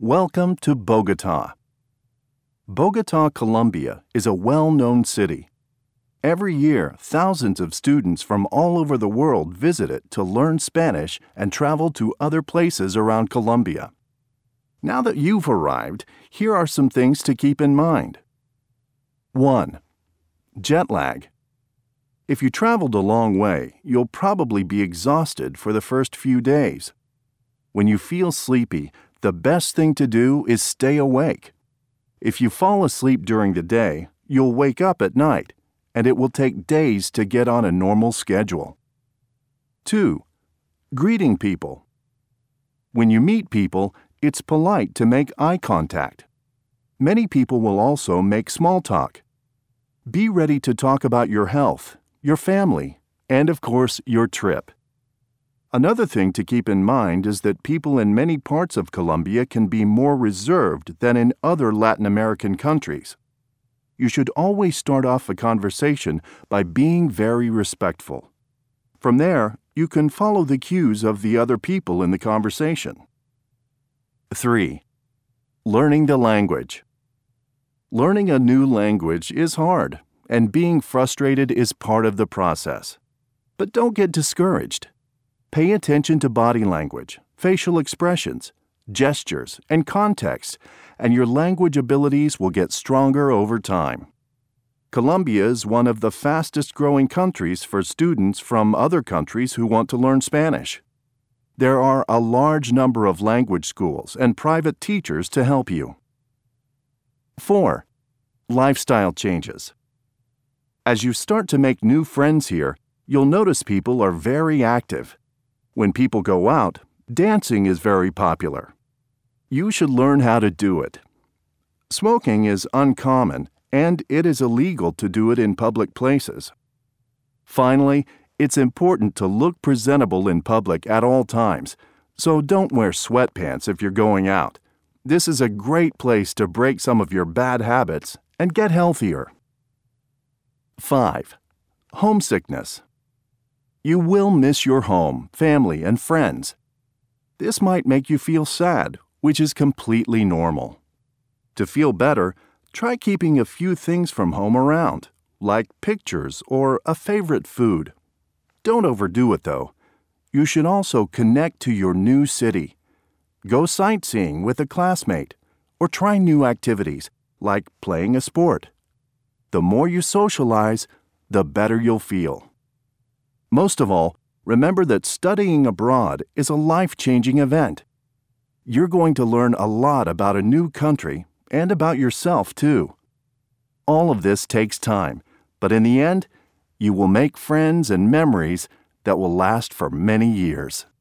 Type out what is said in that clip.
Welcome to Bogota. Bogota, Colombia is a well-known city. Every year, thousands of students from all over the world visit it to learn Spanish and travel to other places around Colombia. Now that you've arrived, here are some things to keep in mind. 1. Jet lag. If you traveled a long way, you'll probably be exhausted for the first few days. When you feel sleepy, the best thing to do is stay awake. If you fall asleep during the day, you'll wake up at night, and it will take days to get on a normal schedule. 2. Greeting people. When you meet people, it's polite to make eye contact. Many people will also make small talk. Be ready to talk about your health, your family, and of course, your trip. Another thing to keep in mind is that people in many parts of Colombia can be more reserved than in other Latin American countries. You should always start off a conversation by being very respectful. From there, you can follow the cues of the other people in the conversation. 3. Learning the language. Learning a new language is hard, and being frustrated is part of the process. But don't get discouraged. Pay attention to body language, facial expressions, gestures, and context, and your language abilities will get stronger over time. Colombia is one of the fastest-growing countries for students from other countries who want to learn Spanish. There are a large number of language schools and private teachers to help you. 4. Lifestyle changes. As you start to make new friends here, you'll notice people are very active. When people go out, dancing is very popular. You should learn how to do it. Smoking is uncommon, and it is illegal to do it in public places. Finally, it's important to look presentable in public at all times, so don't wear sweatpants if you're going out. This is a great place to break some of your bad habits and get healthier. 5. Homesickness. You will miss your home, family, and friends. This might make you feel sad, which is completely normal. To feel better, try keeping a few things from home around, like pictures or a favorite food. Don't overdo it, though. You should also connect to your new city. Go sightseeing with a classmate, or try new activities, like playing a sport. The more you socialize, the better you'll feel. Most of all, remember that studying abroad is a life-changing event. You're going to learn a lot about a new country and about yourself, too. All of this takes time, but in the end, you will make friends and memories that will last for many years.